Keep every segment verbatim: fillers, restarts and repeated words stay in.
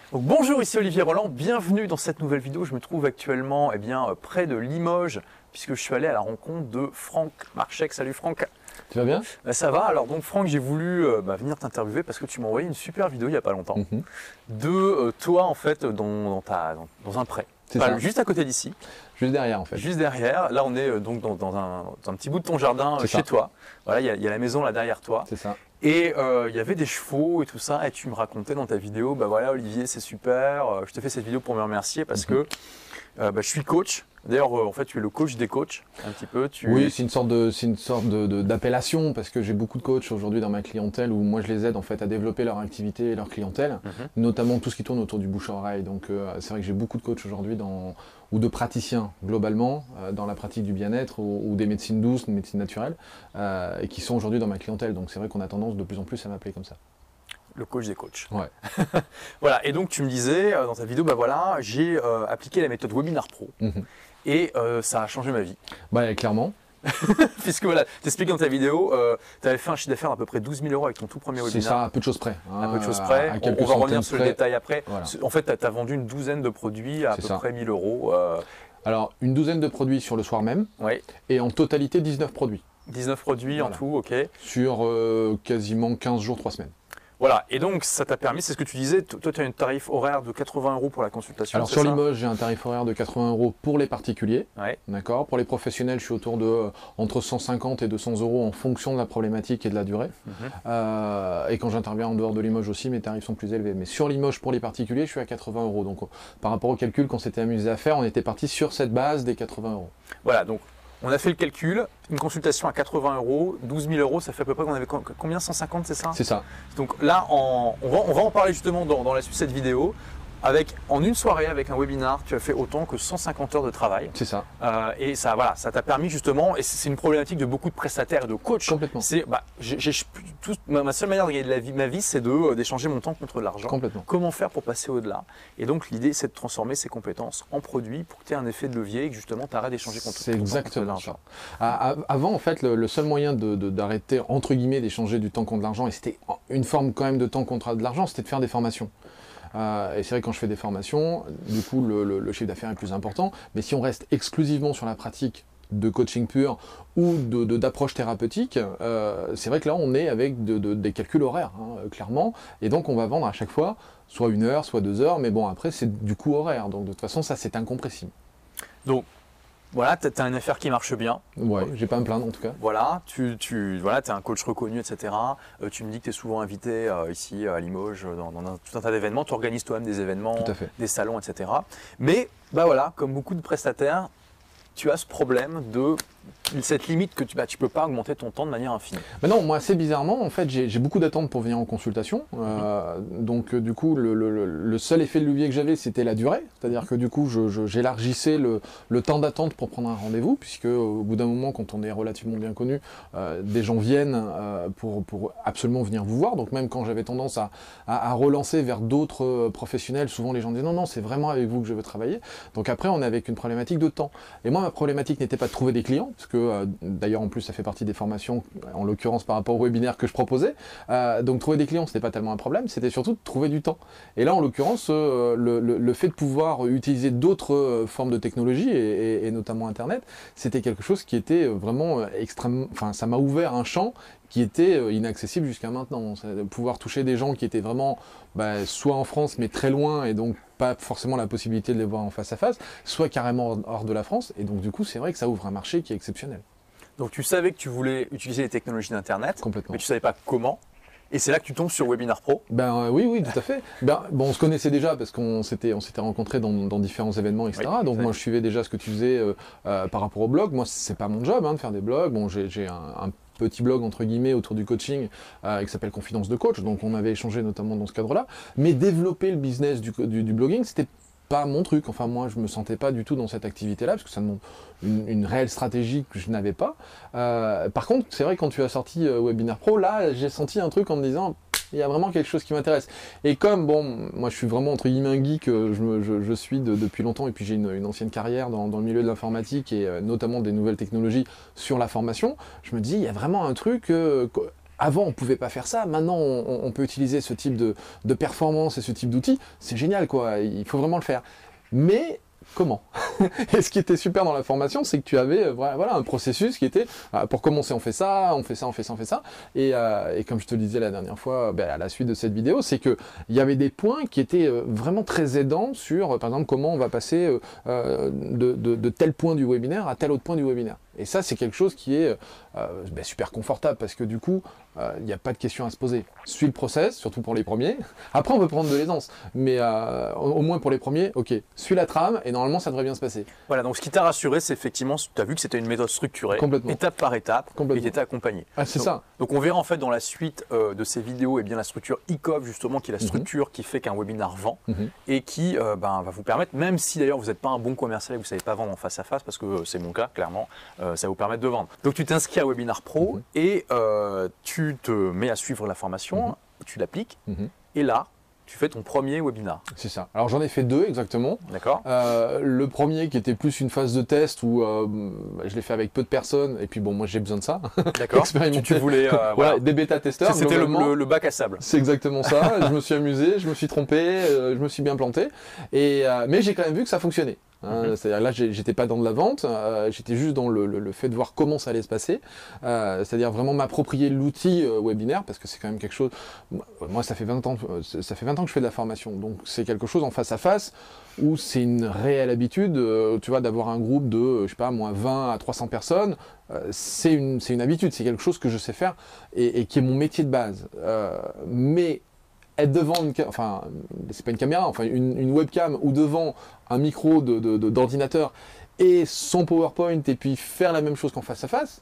Donc, bonjour, ici Olivier Roland, bienvenue dans cette nouvelle vidéo. Je me trouve actuellement eh bien, près de Limoges puisque je suis allé à la rencontre de Franck Marchek. Salut Franck. Tu vas bien? Ben, ça va. Alors donc Franck, j'ai voulu euh, bah, venir t'interviewer parce que tu m'as envoyé une super vidéo il n'y a pas longtemps mm-hmm. de euh, toi en fait dans, dans, ta, dans, dans un pré. Enfin, juste à côté d'ici. Juste derrière en fait. Juste derrière. Là on est euh, donc dans, dans, un, dans un petit bout de ton jardin euh, chez ça. toi. Voilà, il y, y a la maison là derrière toi. C'est ça. Et il euh, y avait des chevaux et tout ça, et tu me racontais dans ta vidéo, bah voilà Olivier c'est super, euh, je te fais cette vidéo pour me remercier parce mm-hmm. que euh, bah, je suis coach. D'ailleurs euh, en fait tu es le coach des coachs, un petit peu. Tu... Oui, c'est une sorte de, c'est une sorte de, de, d'appellation parce que j'ai beaucoup de coachs aujourd'hui dans ma clientèle où moi je les aide en fait à développer leur activité et leur clientèle, mm-hmm. notamment tout ce qui tourne autour du bouche-à-oreille. Donc euh, c'est vrai que j'ai beaucoup de coachs aujourd'hui dans ou de praticiens globalement euh, dans la pratique du bien-être ou, ou des médecines douces, des médecines naturelles euh, et qui sont aujourd'hui dans ma clientèle. Donc c'est vrai qu'on a tendance de plus en plus à m'appeler comme ça. Le coach des coachs. Ouais. Voilà, et donc tu me disais euh, dans ta vidéo, bah voilà, j'ai euh, appliqué la méthode Webinar Pro mm-hmm. et euh, ça a changé ma vie. Bah clairement. Puisque voilà, t'expliques dans ta vidéo, euh, tu avais fait un chiffre d'affaires d'à peu près douze mille euros avec ton tout premier webinaire. C'est ça, à peu de choses près. Hein, à peu de choses près. On, on va revenir sur le détail après. Voilà. En fait, tu as vendu une douzaine de produits à, à peu ça. près mille euros. Euh... Alors, une douzaine de produits sur le soir même. Oui. Et en totalité, dix-neuf produits. dix-neuf produits voilà. En tout, ok. Sur euh, quasiment quinze jours, trois semaines. Voilà, et donc ça t'a permis, c'est ce que tu disais, toi tu as un tarif horaire de quatre-vingts euros pour la consultation. Alors sur Limoges, j'ai un tarif horaire de quatre-vingts euros pour les particuliers. Ouais. D'accord. Pour les professionnels, je suis autour de euh, entre cent cinquante et deux cents euros en fonction de la problématique et de la durée. Mm-hmm. euh, et quand j'interviens en dehors de Limoges aussi, mes tarifs sont plus élevés. Mais sur Limoges, pour les particuliers, je suis à quatre-vingts euros. Donc par rapport au calcul qu'on s'était amusé à faire, on était parti sur cette base des quatre-vingts euros. Voilà, donc on a fait le calcul, une consultation à quatre-vingts euros, douze mille euros, ça fait à peu près qu'on avait combien, cent cinquante, c'est ça? C'est ça. Donc là, en, on, va, on va en parler justement dans, dans la suite de cette vidéo. Avec, en une soirée, avec un webinar, tu as fait autant que cent cinquante heures de travail. C'est ça. Euh, et ça, voilà, ça t'a permis justement, et c'est une problématique de beaucoup de prestataires et de coachs. Complètement. C'est, bah, j'ai, j'ai, tout, ma, ma seule manière de gagner de la vie, ma vie, c'est de, d'échanger mon temps contre de l'argent. Complètement. Comment faire pour passer au-delà? Et donc l'idée, c'est de transformer ces compétences en produits pour que tu aies un effet de levier et que justement tu arrêtes d'échanger contre, c'est contre, exactement contre de l'argent. Ça. Avant, en fait, le, le seul moyen de, de, d'arrêter, entre guillemets, d'échanger du temps contre de l'argent, et c'était une forme quand même de temps contre de l'argent, c'était de faire des formations. Euh, et c'est vrai que quand je fais des formations, du coup le, le, le chiffre d'affaires est plus important. Mais si on reste exclusivement sur la pratique de coaching pur ou de, de, d'approche thérapeutique, euh, c'est vrai que là on est avec de, de, des calculs horaires, hein, clairement. Et donc on va vendre à chaque fois soit une heure, soit deux heures. Mais bon, après c'est du coût horaire. Donc de toute façon ça c'est incompressible. Donc voilà, tu as une affaire qui marche bien. Ouais, j'ai pas à me plaindre en tout cas. Voilà, tu, tu voilà, es un coach reconnu, et cetera. Euh, tu me dis que tu es souvent invité euh, ici à Limoges dans, dans un, tout un tas d'événements. Tu organises toi-même des événements, des salons, et cetera. Mais bah voilà, comme beaucoup de prestataires, tu as ce problème de cette limite que tu bah, tu peux pas augmenter ton temps de manière infinie. Mais non, moi assez bizarrement, en fait, j'ai, j'ai beaucoup d'attentes pour venir en consultation. Euh, mmh. Donc euh, du coup, le, le, le seul effet de levier que j'avais, c'était la durée. C'est-à-dire que du coup, je, je, j'élargissais le, le temps d'attente pour prendre un rendez-vous, puisque au bout d'un moment, quand on est relativement bien connu, euh, des gens viennent euh, pour, pour absolument venir vous voir. Donc même quand j'avais tendance à, à, à relancer vers d'autres professionnels, souvent les gens disaient non, non, c'est vraiment avec vous que je veux travailler. Donc après, on est avec une problématique de temps. Et moi, ma problématique n'était pas de trouver des clients, parce que euh, d'ailleurs en plus ça fait partie des formations, en l'occurrence par rapport au webinaire que je proposais. Euh, donc trouver des clients, c'était pas tellement un problème, c'était surtout de trouver du temps. Et là en l'occurrence, euh, le, le, le fait de pouvoir utiliser d'autres euh, formes de technologie, et, et, et notamment Internet, c'était quelque chose qui était vraiment extrêmement... Enfin, ça m'a ouvert un champ qui était inaccessible jusqu'à maintenant. De pouvoir toucher des gens qui étaient vraiment bah, soit en France mais très loin et donc pas forcément la possibilité de les voir en face à face, soit carrément hors de la France. Et donc du coup c'est vrai que ça ouvre un marché qui est exceptionnel. Donc tu savais que tu voulais utiliser les technologies d'Internet, complètement, mais tu savais pas comment. Et c'est là que tu tombes sur Webinar Pro. Ben euh, oui, oui, tout à fait. Ben, bon, on se connaissait déjà parce qu'on s'était, on s'était rencontrés dans, dans différents événements, et cetera. Oui, donc moi, je suivais déjà ce que tu faisais euh, euh, par rapport au blog. Moi, c'est pas mon job hein, de faire des blogs. Bon, j'ai, j'ai un, un petit blog entre guillemets autour du coaching euh, qui s'appelle Confidence de Coach. Donc on avait échangé notamment dans ce cadre-là. Mais développer le business du, du, du blogging, c'était pas mon truc. Enfin, moi, je me sentais pas du tout dans cette activité-là, parce que ça demande une, une réelle stratégie que je n'avais pas. Euh, par contre, c'est vrai, quand tu as sorti euh, Webinar Pro, là, j'ai senti un truc en me disant, il y a vraiment quelque chose qui m'intéresse. Et comme, bon, moi, je suis vraiment, entre guillemets, un geek, je, me, je, je suis de, depuis longtemps, et puis j'ai une, une ancienne carrière dans, dans le milieu de l'informatique, et euh, notamment des nouvelles technologies sur la formation, je me dis, il y a vraiment un truc... Euh, Avant, on ne pouvait pas faire ça. Maintenant, on, on peut utiliser ce type de, de performance et ce type d'outils. C'est génial, quoi. Il faut vraiment le faire. Mais comment? Et ce qui était super dans la formation, c'est que tu avais voilà, un processus qui était, pour commencer, on fait ça, on fait ça, on fait ça, on fait ça. Et, euh, et comme je te le disais la dernière fois, ben, à la suite de cette vidéo, c'est qu'il y avait des points qui étaient vraiment très aidants sur, par exemple, comment on va passer euh, de, de, de tel point du webinaire à tel autre point du webinaire. Et ça, c'est quelque chose qui est euh, ben, super confortable parce que du coup, il euh, n'y a pas de question à se poser. Suis le process, surtout pour les premiers. Après, on peut prendre de l'aisance, mais euh, au, au moins pour les premiers, ok, suis la trame et normalement, ça devrait bien se passer. Voilà, donc ce qui t'a rassuré, c'est effectivement, tu as vu que c'était une méthode structurée, étape par étape, et qui était accompagnée. Ah, c'est ça. Donc on verra en fait dans la suite euh, de ces vidéos, et bien la structure I C O V justement, qui est la structure mm-hmm. qui fait qu'un webinar vend mm-hmm. et qui euh, ben, va vous permettre, même si d'ailleurs vous n'êtes pas un bon commercial et vous ne savez pas vendre en face à face, parce que euh, c'est mon cas, clairement, euh, ça va vous permettre de vendre. Donc tu t'inscris à Webinar Pro mm-hmm. et euh, tu te mets à suivre la formation, mm-hmm. tu l'appliques mm-hmm. et là, tu fais ton premier webinar. C'est ça. Alors j'en ai fait deux exactement. D'accord. Euh, le premier qui était plus une phase de test où euh, je l'ai fait avec peu de personnes et puis bon moi j'ai besoin de ça. D'accord. tu, tu voulais euh, voilà. Ouais, des bêta-testeurs. C'était le, le, le bac à sable. C'est exactement ça. Je me suis amusé, je me suis trompé, euh, je me suis bien planté. Et euh, mais j'ai quand même vu que ça fonctionnait. Hein, mm-hmm. C'est-à-dire là, j'étais pas dans de la vente, euh, j'étais juste dans le, le, le fait de voir comment ça allait se passer. Euh, C'est-à-dire vraiment m'approprier l'outil euh, webinaire parce que c'est quand même quelque chose. Moi, ça fait vingt ans, ça fait vingt ans que je fais de la formation, donc c'est quelque chose en face à face où c'est une réelle habitude. Euh, tu vois, d'avoir un groupe de, je sais pas, moins vingt à trois cents personnes, euh, c'est une, c'est une habitude, c'est quelque chose que je sais faire et, et qui est mon métier de base. Euh, mais être devant une, enfin, c'est pas une caméra, enfin une, une webcam ou devant un micro de, de, de, d'ordinateur et son PowerPoint et puis faire la même chose qu'en face à face,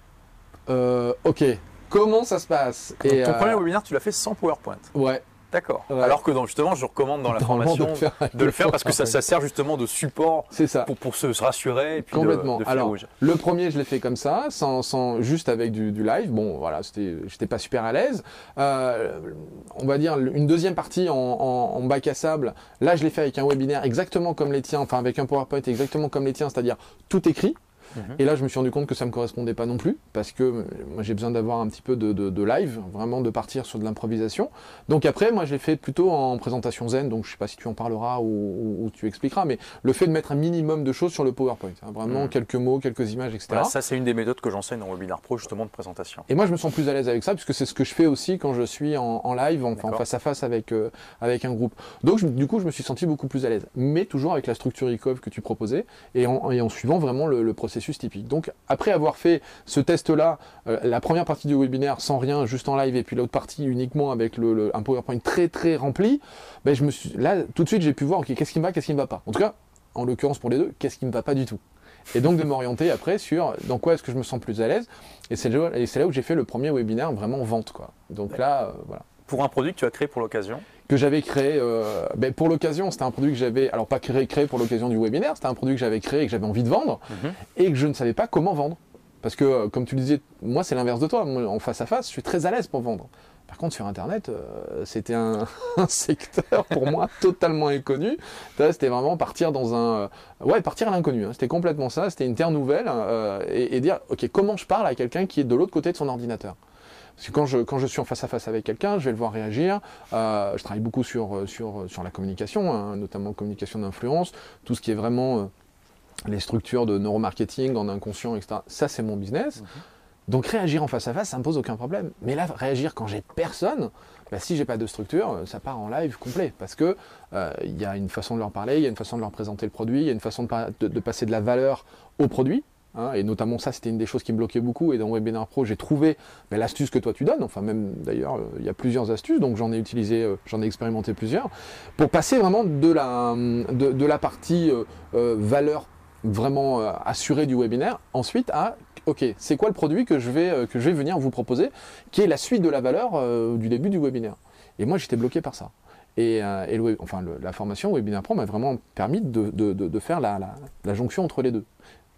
euh, ok, comment ça se passe? Donc, et ton euh, premier webinaire, tu l'as fait sans PowerPoint. Ouais. D'accord. Ouais. Alors que donc, justement, je recommande dans la formation de, de le faire parce que ça, ça sert justement de support ça. Pour, pour se, se rassurer et puis complètement. De, de Alors, rouge. Le premier, je l'ai fait comme ça, sans, sans juste avec du, du live. Bon, voilà, c'était, j'étais pas super à l'aise. Euh, on va dire une deuxième partie en, en, en bac à sable. Là, je l'ai fait avec un webinaire exactement comme les tiens, enfin avec un PowerPoint exactement comme les tiens, c'est-à-dire tout écrit. Et là, je me suis rendu compte que ça ne me correspondait pas non plus, parce que moi, j'ai besoin d'avoir un petit peu de, de, de live, vraiment de partir sur de l'improvisation. Donc après, moi, je l'ai fait plutôt en présentation zen, donc je ne sais pas si tu en parleras ou, ou, ou tu expliqueras, mais le fait de mettre un minimum de choses sur le PowerPoint, hein, vraiment mmh. quelques mots, quelques images, et cetera. Voilà, ça, c'est une des méthodes que j'enseigne dans Webinar Pro, justement, de présentation. Et moi, je me sens plus à l'aise avec ça, puisque c'est ce que je fais aussi quand je suis en, en live, enfin, en face à face avec, euh, avec un groupe. Donc, je, du coup, je me suis senti beaucoup plus à l'aise, mais toujours avec la structure I C O V que tu proposais, et en, et en suivant vraiment le, le processus typique. Donc, après avoir fait ce test-là, euh, la première partie du webinaire sans rien, juste en live, et puis l'autre partie uniquement avec le, le, un PowerPoint très très rempli, ben je me suis, là tout de suite j'ai pu voir okay, qu'est-ce qui me va, qu'est-ce qui me va pas. En tout cas, en l'occurrence pour les deux, qu'est-ce qui me va pas du tout. Et donc de m'orienter après sur dans quoi est-ce que je me sens plus à l'aise. Et c'est là, là où j'ai fait le premier webinaire vraiment vente, quoi. Donc là, euh, voilà. Pour un produit que tu as créé pour l'occasion? Que j'avais créé, euh, ben pour l'occasion, c'était un produit que j'avais, alors pas créé, créé pour l'occasion du webinaire, c'était un produit que j'avais créé et que j'avais envie de vendre, mm-hmm. et que je ne savais pas comment vendre. Parce que, comme tu le disais, moi c'est l'inverse de toi, moi, en face à face, je suis très à l'aise pour vendre. Par contre, sur Internet, euh, c'était un, un secteur pour moi totalement inconnu. C'était vraiment partir dans un, euh, ouais, partir à l'inconnu. Hein. C'était complètement ça. C'était une terre nouvelle euh, et, et dire, ok, comment je parle à quelqu'un qui est de l'autre côté de son ordinateur. Parce que quand je, quand je suis en face à face avec quelqu'un, je vais le voir réagir. Euh, je travaille beaucoup sur, sur, sur la communication, hein, notamment communication d'influence, tout ce qui est vraiment euh, les structures de neuromarketing en inconscient, et cetera. Ça, c'est mon business. Mmh. Donc réagir en face à face, ça me pose aucun problème. Mais là, réagir quand j'ai personne, bah, si j'ai pas de structure, ça part en live complet. Parce que euh, y a une façon de leur parler, il y a une façon de leur présenter le produit, il y a une façon de, de, de passer de la valeur au produit. Hein, et notamment ça, c'était une des choses qui me bloquait beaucoup. Et dans Webinar Pro, j'ai trouvé bah, l'astuce que toi tu donnes. Enfin même d'ailleurs, il euh, y a plusieurs astuces, donc j'en ai utilisé, euh, j'en ai expérimenté plusieurs pour passer vraiment de la de, de la partie euh, euh, valeur vraiment euh, assurée du webinaire, ensuite à ok, c'est quoi le produit que je vais euh, que je vais venir vous proposer, qui est la suite de la valeur euh, du début du webinaire. Et moi, j'étais bloqué par ça. Et, euh, et le, enfin, le, la formation Webinar Pro m'a vraiment permis de, de, de, de faire la, la, la jonction entre les deux.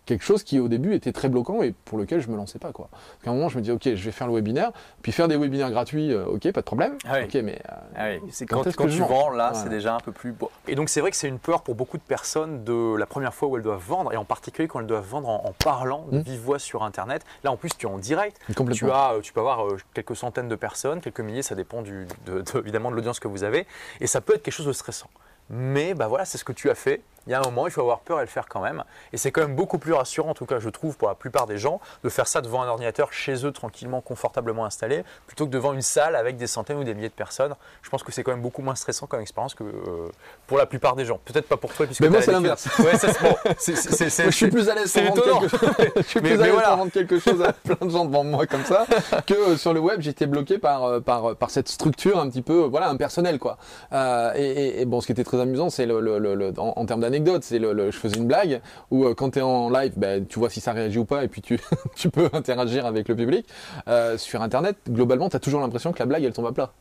quelque chose qui au début était très bloquant et pour lequel je me lançais pas, quoi. Parce qu'à un moment je me dis ok, je vais faire le webinaire, puis faire des webinaires gratuits, euh, ok, pas de problème. Ah oui. Ok, mais euh, ah oui. c'est quand, quand, quand que tu vends, là, voilà. c'est déjà un peu plus beau. Et donc c'est vrai que c'est une peur pour beaucoup de personnes de la première fois où elles doivent vendre, et en particulier quand elles doivent vendre en, en parlant de mmh. vive voix sur Internet. Là en plus tu es en direct, tu as, tu peux avoir euh, quelques centaines de personnes, quelques milliers, ça dépend du, de, de, évidemment de l'audience que vous avez, et ça peut être quelque chose de stressant. Mais bah voilà, c'est ce que tu as fait. Il y a un moment, il faut avoir peur et le faire quand même. Et c'est quand même beaucoup plus rassurant, en tout cas je trouve pour la plupart des gens, de faire ça devant un ordinateur chez eux, tranquillement, confortablement installé, plutôt que devant une salle avec des centaines ou des milliers de personnes. Je pense que c'est quand même beaucoup moins stressant comme expérience que euh, pour la plupart des gens. Peut-être pas pour toi, puisque mais moi c'est l'inverse. Ouais, bon, je suis plus à l'aise pour vendre quelque chose. Je suis plus à l'aise pour vendre quelque chose à plein de gens devant moi comme ça, que euh, sur le web j'étais bloqué par, par, par cette structure un petit peu, voilà, impersonnelle, quoi. Euh, et, et, et bon, ce qui était très amusant, c'est le, le, le, le, en, en termes d'anecdote, c'est le, le je faisais une blague où euh, quand tu es en live, bah, tu vois si ça réagit ou pas et puis tu, tu peux interagir avec le public. Euh, sur Internet, globalement, tu as toujours l'impression que la blague, elle tombe à plat.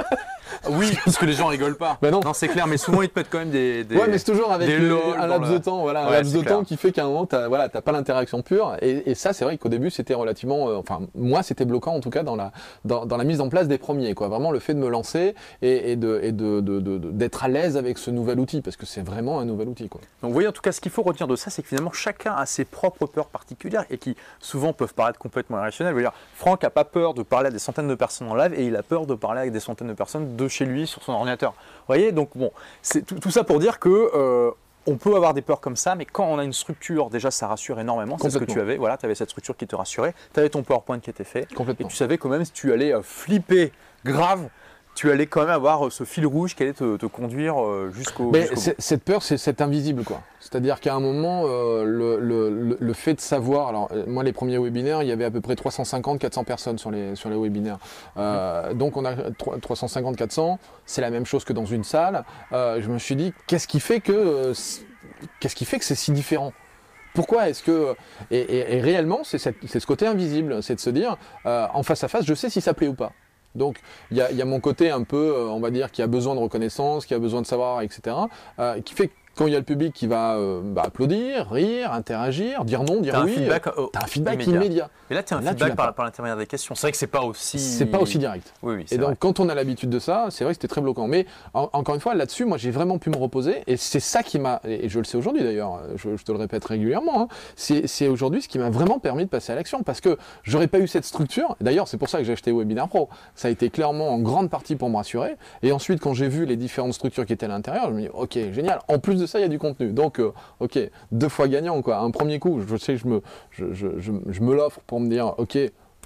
Oui, parce que les gens rigolent pas. Bah non, non c'est clair, mais souvent ils te mettent quand même des, des ouais, mais c'est toujours avec des un laps de temps, voilà, un ouais, laps de clair. temps qui fait qu'à un moment, t'as, voilà, t'as pas l'interaction pure. Et, et ça, c'est vrai qu'au début, c'était relativement, euh, enfin, moi, c'était bloquant en tout cas dans la dans, dans la mise en place des premiers, quoi. Vraiment le fait de me lancer et, et de et de, de, de, de d'être à l'aise avec ce nouvel outil, parce que c'est vraiment un nouvel outil, quoi. Donc, vous voyez, en tout cas, ce qu'il faut retenir de ça, c'est que finalement, chacun a ses propres peurs particulières et qui souvent peuvent paraître complètement irrationnelles. Je veux dire, Franck a pas peur de parler à des centaines de personnes en live et il a peur de parler avec des centaines de personnes de chez lui sur son ordinateur. Vous voyez, donc bon, c'est tout, tout ça pour dire que euh, on peut avoir des peurs comme ça, mais quand on a une structure, déjà ça rassure énormément. C'est ce que tu avais. Voilà, tu avais cette structure qui te rassurait. Tu avais ton PowerPoint qui était fait. Et tu savais quand même si tu allais euh, flipper grave, tu allais quand même avoir euh, ce fil rouge qui allait te, te conduire euh, jusqu'au. Mais jusqu'au cette peur, c'est cet invisible, quoi. C'est-à-dire qu'à un moment, euh, le, le, le fait de savoir, alors euh, moi les premiers webinaires, il y avait à peu près trois cent cinquante à quatre cents personnes sur les, sur les webinaires. Euh, donc on a trois cent cinquante à quatre cents, c'est la même chose que dans une salle. Euh, je me suis dit, qu'est-ce qui fait que, euh, qu'est-ce qui fait que c'est si différent ? Pourquoi est-ce que... Et, et, et réellement, c'est ce côté invisible, c'est de se dire, euh, en face à face, je sais si ça plaît ou pas. Donc il y a, y a mon côté un peu, euh, on va dire, qui a besoin de reconnaissance, qui a besoin de savoir, et cetera, euh, qui fait que quand il y a le public qui va euh, bah, applaudir, rire, interagir, dire non, dire oui, tu as un feedback immédiat. immédiat. Et là, tu as un là, feedback par, par l'intermédiaire des questions. C'est vrai que c'est pas aussi... C'est pas aussi direct. Oui, oui, et donc, vrai. quand on a l'habitude de ça, c'est vrai que c'était très bloquant. Mais en, encore une fois, là-dessus, moi, j'ai vraiment pu me reposer. Et c'est ça qui m'a... Et je le sais aujourd'hui, d'ailleurs, je, je te le répète régulièrement, hein, c'est aujourd'hui ce qui m'a vraiment permis de passer à l'action. Parce que j'aurais pas eu cette structure. D'ailleurs, c'est pour ça que j'ai acheté Webinar Pro. Ça a été clairement en grande partie pour me rassurer. Et ensuite, quand j'ai vu les différentes structures qui étaient à l'intérieur, je me dis, OK, génial. En plus de ça, il y a du contenu. Donc, Donc, euh, ok, deux fois gagnant, quoi. Un premier coup, je sais que je me, je, je, je, je me l'offre pour me dire, ok,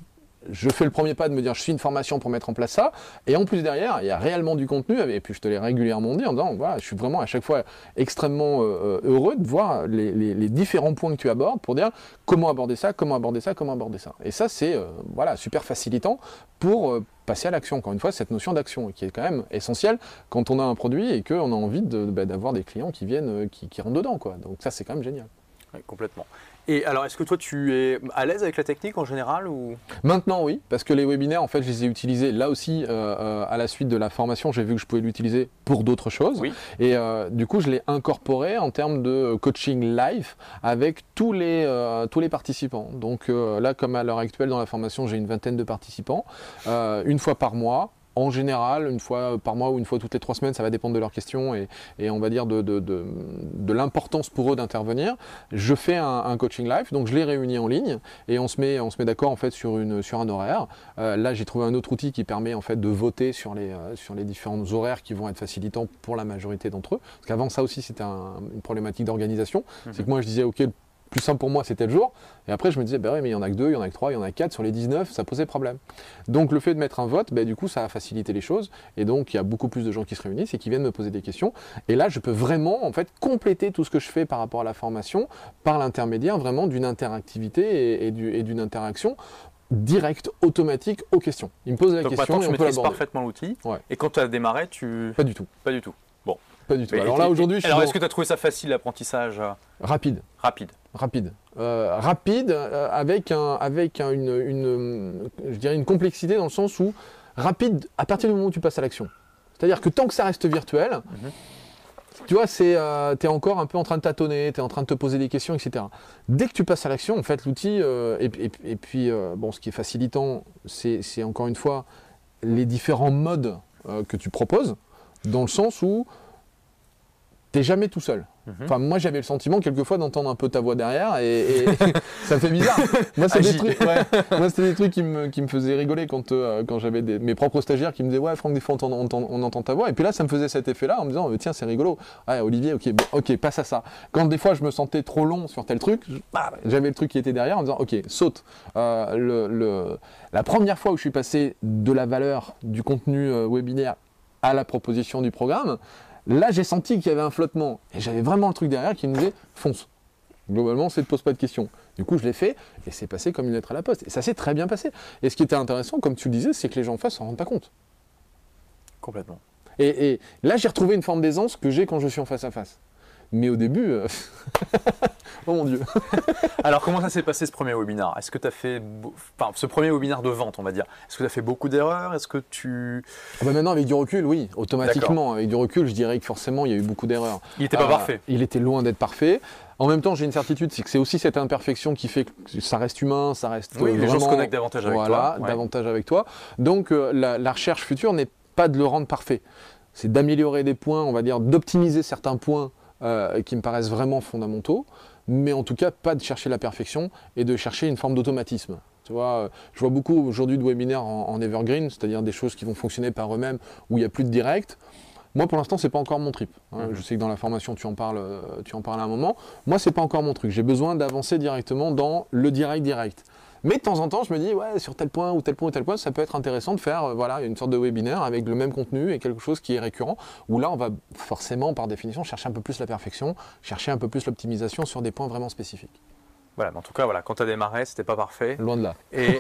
je fais le premier pas de me dire, je suis une formation pour mettre en place ça. Et en plus, derrière, il y a réellement du contenu. Et puis, je te l'ai régulièrement dit en disant, voilà, je suis vraiment à chaque fois extrêmement euh, heureux de voir les, les, les différents points que tu abordes pour dire comment aborder ça, comment aborder ça, comment aborder ça. Et ça, c'est euh, voilà, super facilitant pour euh, passer à l'action. Encore une fois, cette notion d'action qui est quand même essentielle quand on a un produit et qu'on a envie de, bah, d'avoir des clients qui viennent, qui, qui rentrent dedans, quoi. Donc ça, c'est quand même génial. Oui, complètement. Et alors, est-ce que toi, tu es à l'aise avec la technique en général ou... Maintenant, oui, parce que les webinaires, en fait, je les ai utilisés là aussi euh, euh, à la suite de la formation. J'ai vu que je pouvais l'utiliser pour d'autres choses. Oui. Et euh, du coup, je l'ai incorporé en termes de coaching live avec tous les, euh, tous les participants. Donc euh, là, comme à l'heure actuelle dans la formation, j'ai une vingtaine de participants, euh, une fois par mois. En général, une fois par mois ou une fois toutes les trois semaines, ça va dépendre de leurs questions et, et on va dire de, de, de, de l'importance pour eux d'intervenir. Je fais un, un coaching live, donc je les réunis en ligne et on se met, on se met d'accord en fait sur, une, sur un horaire. Euh, là, j'ai trouvé un autre outil qui permet en fait de voter sur les, euh, sur les différents horaires qui vont être facilitants pour la majorité d'entre eux. Parce qu'avant ça aussi, c'était un, une problématique d'organisation. Mmh. C'est que moi, je disais, ok, plus simple pour moi, c'était le jour. Et après, je me disais, bah oui, mais il y en a que deux, il y en a que trois, il y en a que quatre. Sur les dix-neuf, ça posait problème. Donc, le fait de mettre un vote, bah, du coup, ça a facilité les choses. Et donc, il y a beaucoup plus de gens qui se réunissent et qui viennent me poser des questions. Et là, je peux vraiment, en fait, compléter tout ce que je fais par rapport à la formation par l'intermédiaire vraiment d'une interactivité et, et, et d'une interaction direct, automatique aux questions. Il me pose la donc question et on tu peut maîtrises l'aborder. Parfaitement l'outil. Ouais. Et quand tu as démarré, tu... Pas du tout. Pas du tout. Bon. Pas du tout. Mais alors là, aujourd'hui, je suis Alors, dans... est-ce que tu as trouvé ça facile, l'apprentissage? Rapide. Rapide. Rapide. Euh, rapide, euh, avec, un, avec un, une, une, je dirais une complexité dans le sens où rapide à partir du moment où tu passes à l'action. C'est-à-dire que tant que ça reste virtuel, mm-hmm. tu vois, c'est, euh, tu es encore un peu en train de tâtonner, tu es en train de te poser des questions, et cetera. Dès que tu passes à l'action, en fait, l'outil, euh, et, et, et puis, euh, bon, ce qui est facilitant, c'est encore une fois les différents modes euh, que tu proposes, dans le sens où tu n'es jamais tout seul. Enfin, moi, j'avais le sentiment, quelquefois, d'entendre un peu ta voix derrière et, et ça me fait bizarre. Moi, c'est des trucs, ouais, moi, c'était des trucs qui me, qui me faisaient rigoler quand, euh, quand j'avais mes propres stagiaires qui me disaient « Ouais, Franck, des fois, on, on, on, on entend ta voix. » Et puis là, ça me faisait cet effet-là en me disant « Tiens, c'est rigolo. Ouais, Olivier, ok, bon, ok, passe à ça. » Quand des fois, je me sentais trop long sur tel truc, j'avais le truc qui était derrière en me disant « Ok, saute. Euh, le, le, » La première fois où je suis passé de la valeur du contenu euh, webinaire à la proposition du programme, là, j'ai senti qu'il y avait un flottement. Et j'avais vraiment le truc derrière qui me disait « fonce ». Globalement, c'est ne te pose pas de questions. Du coup, je l'ai fait et c'est passé comme une lettre à la poste. Et ça s'est très bien passé. Et ce qui était intéressant, comme tu le disais, c'est que les gens en face s'en rendent pas compte. Complètement. Et, et là, j'ai retrouvé une forme d'aisance que j'ai quand je suis en face à face. Mais au début, euh... oh mon Dieu. Alors, comment ça s'est passé ce premier webinaire? Est-ce que tu as fait, enfin, ce premier webinaire de vente, on va dire, est-ce que tu as fait beaucoup d'erreurs? Est-ce que tu... Ah bah maintenant, avec du recul, oui, automatiquement. Avec du recul, je dirais que forcément, il y a eu beaucoup d'erreurs. Il n'était pas euh, parfait. Il était loin d'être parfait. En même temps, j'ai une certitude, c'est que c'est aussi cette imperfection qui fait que ça reste humain, ça reste oui, vraiment... les gens se connectent davantage avec voilà, toi. Ouais. davantage avec toi. Donc, euh, la, la recherche future n'est pas de le rendre parfait. C'est d'améliorer des points, on va dire, d'optimiser certains points Euh, qui me paraissent vraiment fondamentaux, mais en tout cas pas de chercher la perfection et de chercher une forme d'automatisme. Tu vois, euh, je vois beaucoup aujourd'hui de webinaires en, en evergreen, c'est-à-dire des choses qui vont fonctionner par eux-mêmes où il n'y a plus de direct. Moi, pour l'instant, c'est pas encore mon trip. Hein. Mm-hmm. Je sais que dans la formation, tu en parles, euh, tu en parles à un moment. Moi, c'est pas encore mon truc. J'ai besoin d'avancer directement dans le direct direct. Mais de temps en temps, je me dis, ouais, sur tel point ou tel point ou tel point, ça peut être intéressant de faire euh, voilà, une sorte de webinaire avec le même contenu et quelque chose qui est récurrent, où là, on va forcément, par définition, chercher un peu plus la perfection, chercher un peu plus l'optimisation sur des points vraiment spécifiques. Voilà, mais en tout cas, voilà, quand tu as démarré, c'était pas parfait. Loin de là. Et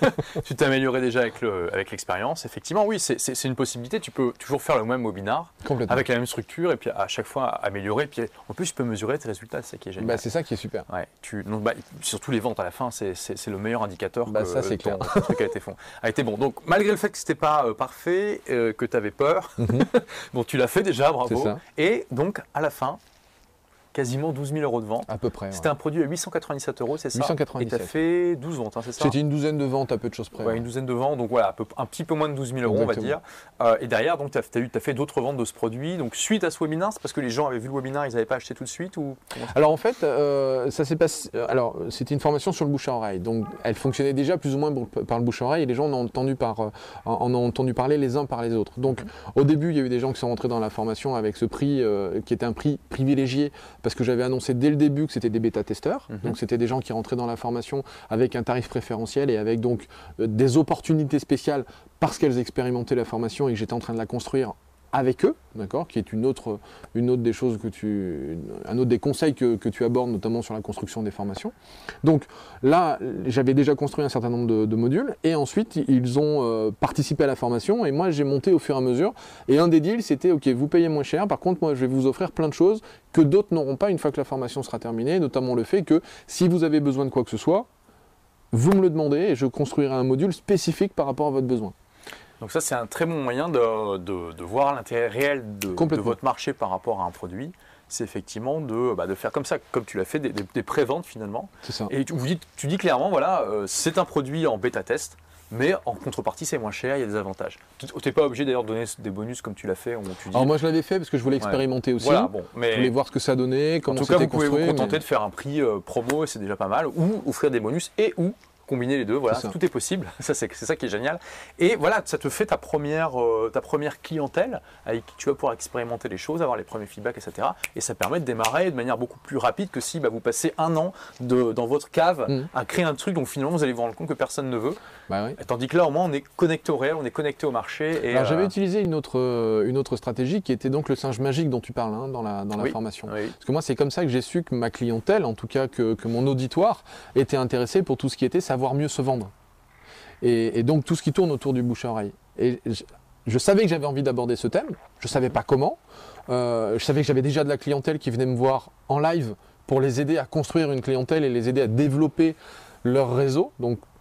tu t'es amélioré déjà avec le, avec l'expérience. Effectivement, oui, c'est une possibilité. Tu peux toujours faire le même webinar avec la même structure et puis à chaque fois améliorer. Puis en plus, tu peux mesurer tes résultats, c'est ça qui est génial. Bah, c'est ça qui est super. Ouais, tu, donc, bah, surtout les ventes à la fin, c'est le meilleur indicateur bah, que ça, ton, clair. ton truc a été, fond, a été bon. Donc, malgré le fait que c'était pas euh, parfait, euh, que tu avais peur, mm-hmm. bon, tu l'as fait déjà, bravo. Ça. Et donc, à la fin, quasiment douze mille euros de vente. À peu près. C'était ouais. un produit à huit cent quatre-vingt-dix-sept euros, c'est ça? huit cent quatre-vingt-dix-sept. Et tu as fait douze ventes, hein, c'est ça? C'était une douzaine de ventes à peu de choses près. Ouais, ouais. Une douzaine de ventes, donc voilà, un, peu, un petit peu moins de douze mille euros, exactement. On va dire. Euh, et derrière, tu as, as, as fait d'autres ventes de ce produit. Donc, suite à ce webinaire, c'est parce que les gens avaient vu le webinaire, ils n'avaient pas acheté tout de suite ou... Alors, en fait, euh, ça s'est passé. Alors, c'était une formation sur le bouche à oreille. Donc, elle fonctionnait déjà plus ou moins par le bouche à oreille et les gens en ont entendu, par, euh, en ont entendu parler les uns par les autres. Donc, mm-hmm. au début, il y a eu des gens qui sont rentrés dans la formation avec ce prix euh, qui était un prix privilégié parce que j'avais annoncé dès le début que c'était des bêta-testeurs. Mm-hmm. Donc, c'était des gens qui rentraient dans la formation avec un tarif préférentiel et avec donc euh, des opportunités spéciales parce qu'elles expérimentaient la formation et que j'étais en train de la construire avec eux, d'accord, qui est une autre, une autre des choses que tu, un autre des conseils que, que tu abordes, notamment sur la construction des formations. Donc là, j'avais déjà construit un certain nombre de, de modules, et ensuite ils ont euh, participé à la formation, et moi j'ai monté au fur et à mesure. Et un des deals, c'était ok, vous payez moins cher, par contre moi je vais vous offrir plein de choses que d'autres n'auront pas une fois que la formation sera terminée, notamment le fait que si vous avez besoin de quoi que ce soit, vous me le demandez et je construirai un module spécifique par rapport à votre besoin. Donc ça, c'est un très bon moyen de, de, de voir l'intérêt réel de, de votre marché par rapport à un produit. C'est effectivement de, bah, de faire comme ça, comme tu l'as fait, des, des, des pré-ventes finalement. C'est ça. Et tu, vous dites, tu dis clairement, voilà, euh, c'est un produit en bêta-test, mais en contrepartie, c'est moins cher, il y a des avantages. Tu n'es pas obligé d'ailleurs de donner des bonus comme tu l'as fait. Tu dis... Alors moi, je l'avais fait parce que je voulais expérimenter ouais. aussi. Voilà, bon, mais... Je voulais voir ce que ça donnait, comment c'était construit. En tout cas, vous pouvez vous contenter mais... de faire un prix euh, promo, et c'est déjà pas mal, ou offrir des bonus, et ou combiner les deux, voilà, tout est possible, ça c'est ça qui est génial. Et voilà, ça te fait ta première, euh, ta première clientèle avec qui tu vas pouvoir expérimenter les choses, avoir les premiers feedbacks, et cetera. Et ça permet de démarrer de manière beaucoup plus rapide que si bah, vous passez un an de, dans votre cave mmh. à créer un truc dont finalement vous allez vous rendre compte que personne ne veut. Bah oui. Tandis que là, au moins, on est connecté au réel, on est connecté au marché. Et Alors euh... j'avais utilisé une autre, une autre stratégie qui était donc le singe magique dont tu parles hein, dans la, dans la oui. formation. Oui. Parce que moi, c'est comme ça que j'ai su que ma clientèle, en tout cas que, que mon auditoire, était intéressé pour tout ce qui était savoir mieux se vendre. Et, et donc tout ce qui tourne autour du bouche à oreille. Et je, je savais que j'avais envie d'aborder ce thème, je ne savais pas comment, euh, je savais que j'avais déjà de la clientèle qui venait me voir en live pour les aider à construire une clientèle et les aider à développer leur réseau. Donc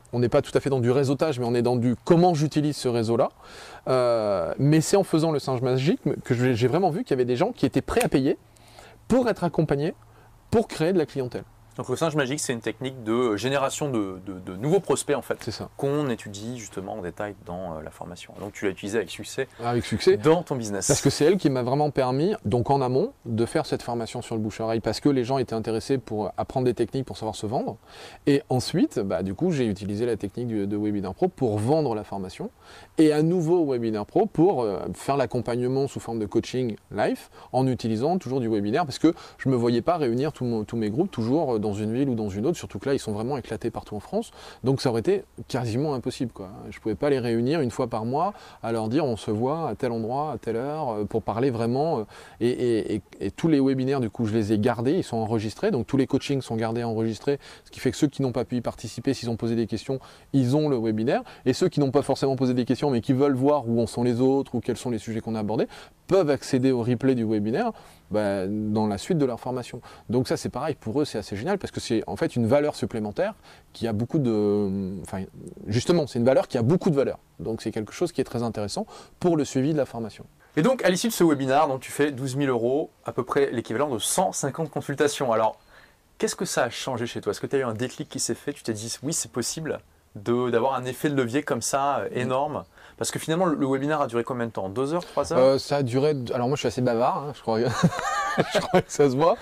on n'est pas tout à fait dans du réseautage, mais on est dans du comment j'utilise ce réseau-là. Euh, mais c'est en faisant le singe magique que j'ai vraiment vu qu'il y avait des gens qui étaient prêts à payer pour être accompagnés, pour créer de la clientèle. Donc le singe magique, c'est une technique de génération de, de, de nouveaux prospects en fait, c'est ça, qu'on étudie justement en détail dans euh, la formation. Donc tu l'as utilisé avec succès, avec succès dans ton business. Parce que c'est elle qui m'a vraiment permis, donc en amont, de faire cette formation sur le bouche-oreille, parce que les gens étaient intéressés pour apprendre des techniques pour savoir se vendre. Et ensuite, bah, du coup, j'ai utilisé la technique du, de Webinaire Pro pour vendre la formation. Et à nouveau Webinaire Pro pour euh, faire l'accompagnement sous forme de coaching live, en utilisant toujours du webinaire, parce que je ne me voyais pas réunir tout mon, tous mes groupes toujours dans une ville ou dans une autre, surtout que là ils sont vraiment éclatés partout en France, donc ça aurait été quasiment impossible, quoi. Je ne pouvais pas les réunir une fois par mois à leur dire on se voit à tel endroit, à telle heure, pour parler vraiment, et, et, et, et tous les webinaires du coup je les ai gardés, ils sont enregistrés, donc tous les coachings sont gardés enregistrés, ce qui fait que ceux qui n'ont pas pu y participer, s'ils ont posé des questions, ils ont le webinaire, et ceux qui n'ont pas forcément posé des questions mais qui veulent voir où en sont les autres ou quels sont les sujets qu'on a abordés, peuvent accéder au replay du webinaire bah, dans la suite de leur formation. Donc ça c'est pareil, pour eux c'est assez génial parce que c'est en fait une valeur supplémentaire qui a beaucoup de... Enfin justement c'est une valeur qui a beaucoup de valeur. Donc c'est quelque chose qui est très intéressant pour le suivi de la formation. Et donc à l'issue de ce webinaire, donc, tu fais douze mille euros, à peu près l'équivalent de cent cinquante consultations. Alors qu'est-ce que ça a changé chez toi? Est-ce que tu as eu un déclic qui s'est fait? Tu t'es dit oui c'est possible d'avoir un effet de levier comme ça euh, énorme? Parce que finalement, le webinaire a duré combien de temps? Deux heures, trois heures euh, Ça a duré... Alors moi, je suis assez bavard, hein, je, crois... je crois que ça se voit.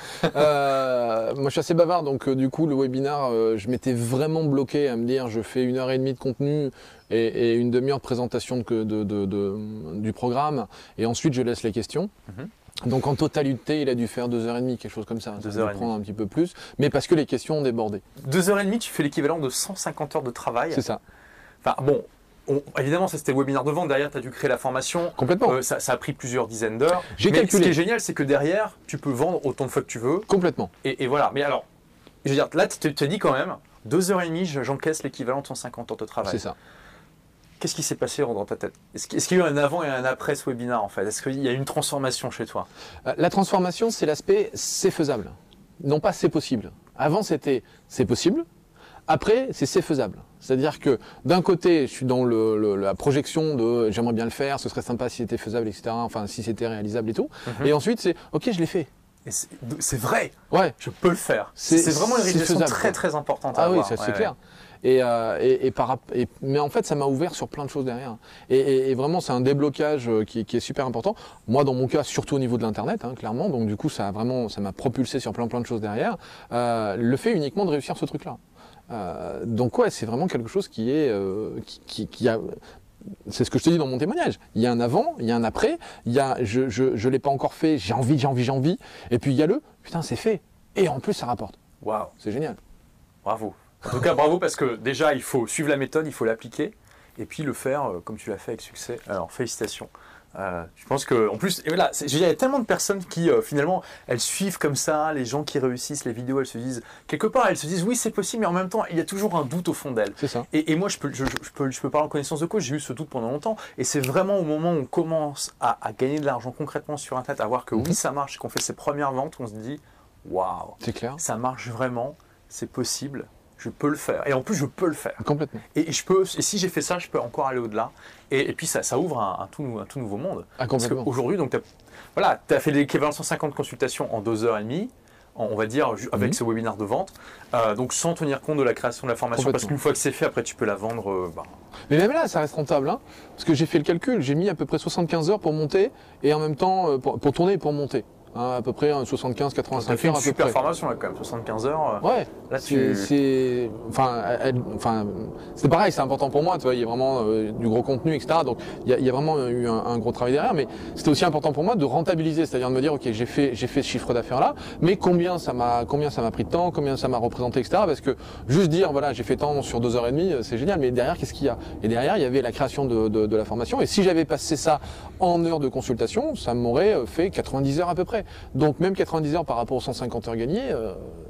Euh, moi, je suis assez bavard, donc euh, du coup, le webinaire, euh, je m'étais vraiment bloqué à me dire, je fais une heure et demie de contenu et, et une demi-heure de présentation de, de, de, de, du programme, et ensuite, je laisse les questions. Mm-hmm. Donc en totalité, il a dû faire deux heures et demie, quelque chose comme ça. Deux ça heures va prendre un petit peu plus, mais parce que les questions ont débordé. Deux heures et demie, tu fais l'équivalent de cent cinquante heures de travail. C'est ça. Enfin bon... On, évidemment, ça c'était le webinaire de vente. Derrière, tu as dû créer la formation. Complètement. Euh, ça, ça a pris plusieurs dizaines d'heures. J'ai Mais calculé. Ce qui est génial, c'est que derrière, tu peux vendre autant de fois que tu veux. Complètement. Et, et voilà. Mais alors, je veux dire, là, tu te dis quand même, deux heures et demie, j'encaisse l'équivalent de cent cinquante heures de travail. C'est ça. Qu'est-ce qui s'est passé dans ta tête? Est-ce qu'il est qu'il y a eu un avant et un après ce webinaire en fait? Est-ce qu'il y a eu une transformation chez toi? La transformation, c'est l'aspect c'est faisable. Non pas c'est possible. Avant, c'était c'est possible. Après, c'est c'est faisable. C'est-à-dire que d'un côté, je suis dans le, le, la projection de j'aimerais bien le faire, ce serait sympa si c'était faisable, et cetera. Enfin, si c'était réalisable et tout. Mm-hmm. Et ensuite, c'est ok, je l'ai fait. C'est vrai. Ouais. Je peux le faire. C'est vraiment une réalisation faisable, très très importante à ah avoir. Ah oui, ça c'est ouais, clair. Ouais. Et, euh, et, et par, et, mais en fait, ça m'a ouvert sur plein de choses derrière. Et, et, et vraiment, c'est un déblocage qui, qui est super important. Moi, dans mon cas, surtout au niveau de l'internet, hein, clairement. Donc du coup, ça a vraiment, ça m'a propulsé sur plein plein de choses derrière. Euh, le fait uniquement de réussir ce truc-là. Euh, donc ouais, c'est vraiment quelque chose qui est, euh, qui, qui, qui a. C'est ce que je te dis dans mon témoignage. Il y a un avant, il y a un après. Il y a, je, je, je l'ai pas encore fait. J'ai envie, j'ai envie, j'ai envie. Et puis il y a le, putain, c'est fait. Et en plus, ça rapporte. Waouh, c'est génial. Bravo. En tout cas, bravo parce que déjà, il faut suivre la méthode, il faut l'appliquer, et puis le faire euh, comme tu l'as fait avec succès. Alors, félicitations. Euh, je pense que, en plus, et voilà, il y a tellement de personnes qui, euh, finalement, elles suivent comme ça, les gens qui réussissent les vidéos, elles se disent, quelque part, elles se disent, oui, c'est possible, mais en même temps, il y a toujours un doute au fond d'elles. C'est ça. Et, et moi, je peux, je, je, peux, je peux parler en connaissance de cause, j'ai eu ce doute pendant longtemps, et c'est vraiment au moment où on commence à, à gagner de l'argent concrètement sur Internet, à voir que mm-hmm. oui, ça marche, qu'on fait ses premières ventes, on se dit, waouh, c'est clair, ça marche vraiment, c'est possible. Je peux le faire. Et en plus, je peux le faire. Complètement. Et, je peux, et si j'ai fait ça, je peux encore aller au-delà. Et, et puis, ça, ça ouvre un, un, tout, un tout nouveau monde. Ah, complètement. Parce qu'aujourd'hui, tu as, voilà, as fait l'équivalent de cent cinquante consultations en deux heures et demie, on va dire, avec mmh. ce webinaire de vente. Euh, donc, sans tenir compte de la création de la formation. Parce qu'une fois que c'est fait, après, tu peux la vendre. Euh, bah. Mais même là, ça reste rentable. Hein, parce que j'ai fait le calcul. J'ai mis à peu près soixante-quinze heures pour monter et en même temps, euh, pour, pour tourner et pour monter. Hein, à peu près soixante-quinze à quatre-vingt-cinq heures à peu près. Super formation là quand même, soixante-quinze heures. Ouais. Là tu. C'est, enfin, elle, enfin, c'est pareil, c'est important pour moi. Tu vois, il y a vraiment euh, du gros contenu, et cetera. Donc, il y a, il y a vraiment eu un, un gros travail derrière. Mais c'était aussi important pour moi de rentabiliser, c'est-à-dire de me dire, ok, j'ai fait, j'ai fait ce chiffre d'affaires là, mais combien ça m'a, combien ça m'a pris de temps, combien ça m'a représenté, et cetera. Parce que juste dire, voilà, j'ai fait tant sur deux heures et demie, c'est génial. Mais derrière, qu'est-ce qu'il y a? Et derrière, il y avait la création de, de, de la formation. Et si j'avais passé ça en heures de consultation, ça m'aurait fait quatre-vingt-dix heures à peu près. Donc même quatre-vingt-dix heures par rapport aux cent cinquante heures gagnées, euh,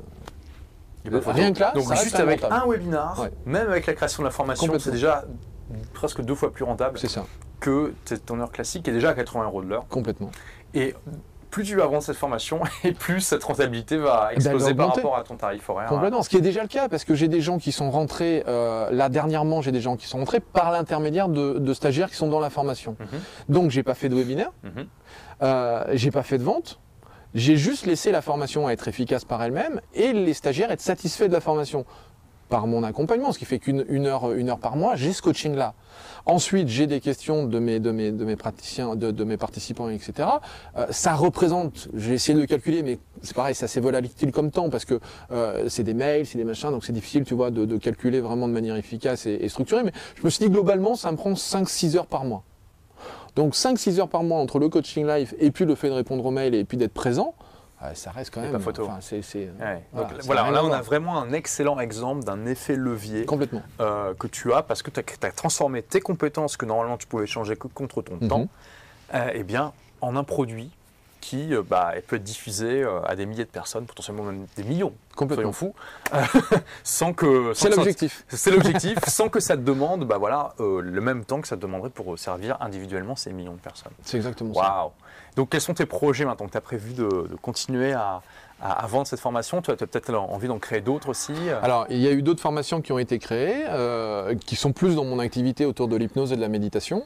ben, rien que là, donc ça juste avec rentable. Un webinar, ouais. Même avec la création de la formation, c'est déjà presque deux fois plus rentable ça. que ton heure classique qui est déjà à quatre-vingts euros de l'heure. Complètement. Et plus tu vas vendre cette formation et plus cette rentabilité va exploser par rapport à ton tarif horaire. Complètement, ce qui est déjà le cas, parce que j'ai des gens qui sont rentrés, euh, là dernièrement, j'ai des gens qui sont rentrés par l'intermédiaire de, de stagiaires qui sont dans la formation. Mm-hmm. Donc, j'ai pas fait de webinaire, mm-hmm. euh, j'ai pas fait de vente, j'ai juste laissé la formation être efficace par elle-même et les stagiaires être satisfaits de la formation par mon accompagnement, ce qui fait qu'une une heure, une heure par mois, j'ai ce coaching-là. Ensuite, j'ai des questions de mes, de mes, de mes praticiens, de, de mes participants, et cetera. Euh, ça représente, j'ai essayé de le calculer, mais c'est pareil, c'est assez volatile comme temps, parce que euh, c'est des mails, c'est des machins, donc c'est difficile, tu vois, de, de calculer vraiment de manière efficace et, et structurée. Mais je me suis dit, globalement, ça me prend cinq six heures par mois. Donc cinq six heures par mois entre le coaching live et puis le fait de répondre aux mails et puis d'être présent, ça reste quand même. Pas photo. Enfin, c'est, c'est, ouais. voilà, Donc, voilà là, on a vraiment un excellent exemple d'un effet levier complètement. Euh, que tu as parce que tu as, as transformé tes compétences que normalement tu pouvais changer que contre ton mm-hmm. temps, euh, eh bien, en un produit qui euh, bah, peut être diffusé euh, à des milliers de personnes, potentiellement même des millions. Complètement fou. Euh, sans que. Sans c'est que l'objectif. Ça, c'est l'objectif, sans que ça te demande, bah voilà, euh, le même temps que ça te demanderait pour servir individuellement ces millions de personnes. C'est exactement wow. ça. Donc, quels sont tes projets maintenant que tu as prévu de, de continuer à, à, à vendre cette formation? Tu as, tu as peut-être envie d'en créer d'autres aussi? Alors, il y a eu d'autres formations qui ont été créées, euh, qui sont plus dans mon activité autour de l'hypnose et de la méditation.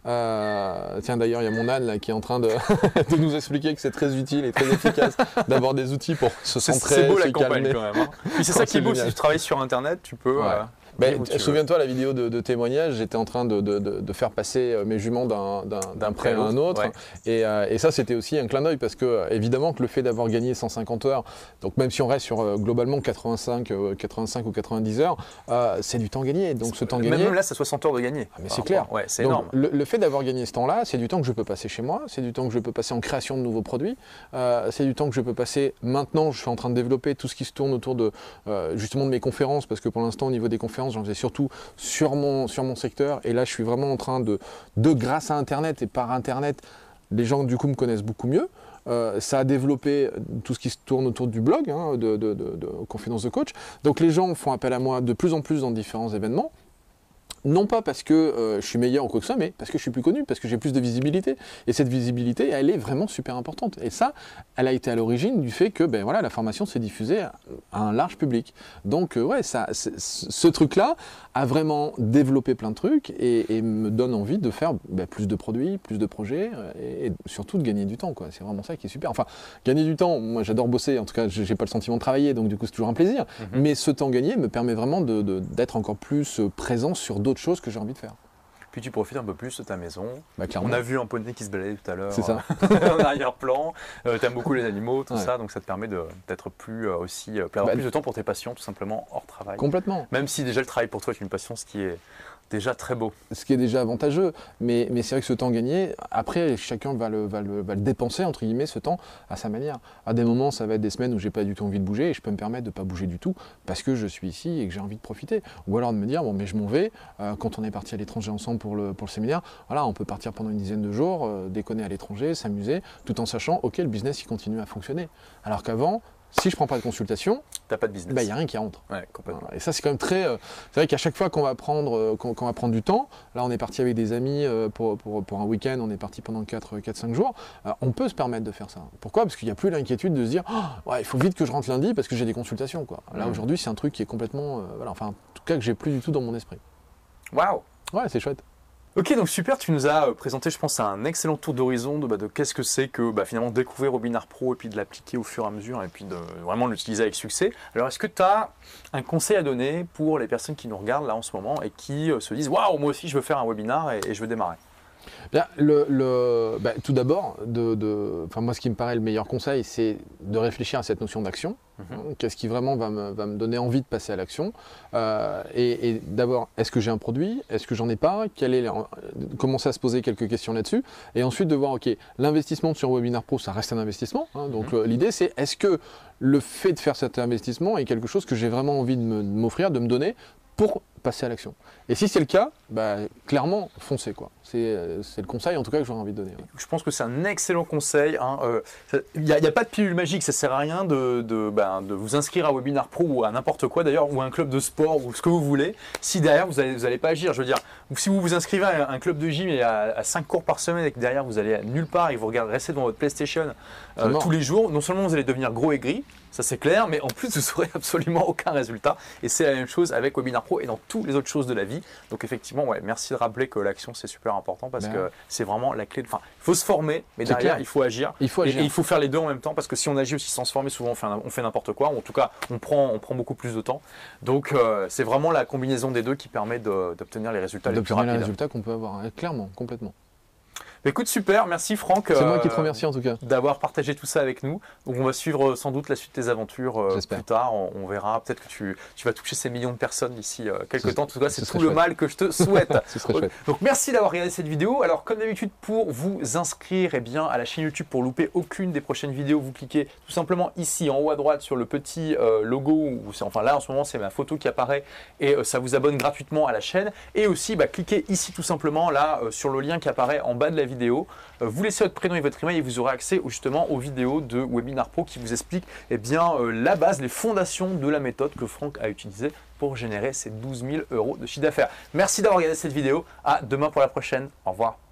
Euh, tiens, d'ailleurs, il y a mon âne là, qui est en train de, de nous expliquer que c'est très utile et très efficace d'avoir des outils pour se centrer, c'est beau se la campagne calmer. Quand même. Hein. Puis c'est ça qui est beau, si tu travailles sur Internet, tu peux... Ouais. Euh, Mais souviens-toi la vidéo de, de témoignage, j'étais en train de, de, de, de faire passer mes juments d'un, d'un, d'un prêt à un autre. Ouais. Et, euh, et ça, c'était aussi un clin d'œil parce que, évidemment, que le fait d'avoir gagné cent cinquante heures, donc même si on reste sur euh, globalement quatre-vingt-cinq, euh, quatre-vingt-cinq ou quatre-vingt-dix heures, euh, c'est du temps gagné. Donc ce temps même gagné. Même là, c'est soixante heures de gagné. Ah, mais c'est clair. Ouais, c'est donc, énorme. Le, le fait d'avoir gagné ce temps-là, c'est du temps que je peux passer chez moi, c'est du temps que je peux passer en création de nouveaux produits, euh, c'est du temps que je peux passer. Maintenant, je suis en train de développer tout ce qui se tourne autour de euh, justement de mes conférences parce que pour l'instant, au niveau des conférences, j'en faisais surtout sur mon, sur mon secteur et là je suis vraiment en train de, de grâce à Internet et par Internet, les gens du coup me connaissent beaucoup mieux. Euh, ça a développé tout ce qui se tourne autour du blog, hein, de, de, de, de conférences de coach. Donc les gens font appel à moi de plus en plus dans différents événements. Non pas parce que euh, je suis meilleur ou quoi que ce soit, mais parce que je suis plus connu, parce que j'ai plus de visibilité. Et cette visibilité, elle est vraiment super importante. Et ça, elle a été à l'origine du fait que ben, voilà, la formation s'est diffusée à, à un large public. Donc euh, ouais, ça, ce truc-là a vraiment développé plein de trucs et, et me donne envie de faire ben, plus de produits, plus de projets et, et surtout de gagner du temps, quoi. C'est vraiment ça qui est super. Enfin, gagner du temps, moi j'adore bosser, en tout cas j'ai pas le sentiment de travailler, donc du coup c'est toujours un plaisir. Mm-hmm. Mais ce temps gagné me permet vraiment de, de, d'être encore plus présent sur d'autres choses que j'ai envie de faire. Puis tu profites un peu plus de ta maison. Bah, on a vu un poney qui se baladait tout à l'heure. C'est ça. en arrière-plan. Euh, tu aimes beaucoup les animaux, tout ouais. ça, donc ça te permet de, d'être plus euh, aussi, euh, d'avoir bah, plus de temps pour tes passions, tout simplement hors travail. Complètement. Même si déjà le travail pour toi est une passion, ce qui est déjà très beau. Ce qui est déjà avantageux, mais, mais c'est vrai que ce temps gagné, après chacun va le, va, le, va le dépenser, entre guillemets, ce temps à sa manière. À des moments, ça va être des semaines où j'ai pas du tout envie de bouger et je peux me permettre de pas bouger du tout parce que je suis ici et que j'ai envie de profiter. Ou alors de me dire, bon mais je m'en vais, euh, quand on est parti à l'étranger ensemble pour le, pour le séminaire, voilà, on peut partir pendant une dizaine de jours, euh, déconner à l'étranger, s'amuser, tout en sachant, ok, le business il continue à fonctionner. Alors qu'avant, si je ne prends pas de consultation, t'as pas de business. Il n'y a rien qui rentre. Ouais, complètement. Et ça, c'est quand même très. Euh, c'est vrai qu'à chaque fois qu'on va prendre, euh, qu'on, qu'on va prendre du temps, là, on est parti avec des amis euh, pour, pour, pour un week-end, on est parti pendant quatre cinq jours, euh, on peut se permettre de faire ça. Pourquoi? Parce qu'il n'y a plus l'inquiétude de se dire, oh, ouais, il faut vite que je rentre lundi parce que j'ai des consultations, quoi. Là, mmh. aujourd'hui, c'est un truc qui est complètement. Euh, voilà, enfin, en tout cas, que j'ai plus du tout dans mon esprit. Waouh! Ouais, c'est chouette. Ok, donc super, tu nous as présenté, je pense, un excellent tour d'horizon de, bah, de qu'est-ce que c'est que bah, finalement découvrir Webinar Pro et puis de l'appliquer au fur et à mesure et puis de vraiment l'utiliser avec succès. Alors, est-ce que tu as un conseil à donner pour les personnes qui nous regardent là en ce moment et qui euh, se disent « Waouh, moi aussi je veux faire un webinar et, et je veux démarrer ». Bien, le, le, bah, tout d'abord, de, de, moi, ce qui me paraît le meilleur conseil, c'est de réfléchir à cette notion d'action. Mmh. Qu'est-ce qui vraiment va me, va me donner envie de passer à l'action euh, Et, et d'abord, est-ce que j'ai un produit? Est-ce que j'en ai pas? Quel est, commencer à se poser quelques questions là-dessus. Et ensuite de voir, ok, l'investissement sur Webinar Pro, ça reste un investissement. Hein, donc mmh. l'idée, c'est est-ce que le fait de faire cet investissement est quelque chose que j'ai vraiment envie de, me, de m'offrir, de me donner pour passer à l'action. Et si c'est le cas, bah, clairement, foncez, quoi. C'est, c'est le conseil en tout cas que j'aurais envie de donner. Ouais. Je pense que c'est un excellent conseil. Il hein. n'y euh, a, a pas de pilule magique, ça ne sert à rien de, de, ben, de vous inscrire à Webinar Pro ou à n'importe quoi d'ailleurs, ou à un club de sport ou ce que vous voulez, si derrière vous n'allez vous allez pas agir. Je veux dire, si vous vous inscrivez à un club de gym et à, à cinq cours par semaine et que derrière vous allez nulle part et que vous regardez rester devant votre PlayStation euh, tous les jours, non seulement vous allez devenir gros et gris, ça c'est clair, mais en plus vous n'aurez absolument aucun résultat. Et c'est la même chose avec Webinar Pro et dans toutes les autres choses de la vie. Donc effectivement, ouais, merci de rappeler que l'action c'est super important parce ben. que c'est vraiment la clé. De... Enfin, il faut se former, mais derrière clair. il faut agir. Il faut agir. Et, et il faut faire les deux en même temps parce que si on agit aussi sans se former, souvent on fait, on fait n'importe quoi. Ou en tout cas, on prend, on prend beaucoup plus de temps. Donc euh, c'est vraiment la combinaison des deux qui permet d'obtenir les résultats les plus rapides. Les résultats qu'on peut avoir, hein, clairement, complètement. Écoute, super, merci Franck. C'est euh, moi qui te remercie en tout cas. D'avoir partagé tout ça avec nous. Donc on va suivre sans doute la suite de tes aventures euh, plus tard. On, on verra, peut-être que tu, tu vas toucher ces millions de personnes d'ici euh, quelques temps. En tout cas, c'est tout le chouette. mal que je te souhaite. Donc merci d'avoir regardé cette vidéo. Alors comme d'habitude, pour vous inscrire eh bien, à la chaîne YouTube pour louper aucune des prochaines vidéos, vous cliquez tout simplement ici en haut à droite sur le petit euh, logo. Où enfin là en ce moment c'est ma photo qui apparaît et euh, ça vous abonne gratuitement à la chaîne. Et aussi bah, cliquez ici tout simplement là euh, sur le lien qui apparaît en bas de la vidéo. vidéo. Vous laissez votre prénom et votre email et vous aurez accès justement aux vidéos de Webinar Pro qui vous expliquent eh bien, euh, la base, les fondations de la méthode que Franck a utilisée pour générer ces douze mille euros de chiffre d'affaires. Merci d'avoir regardé cette vidéo. À demain pour la prochaine. Au revoir.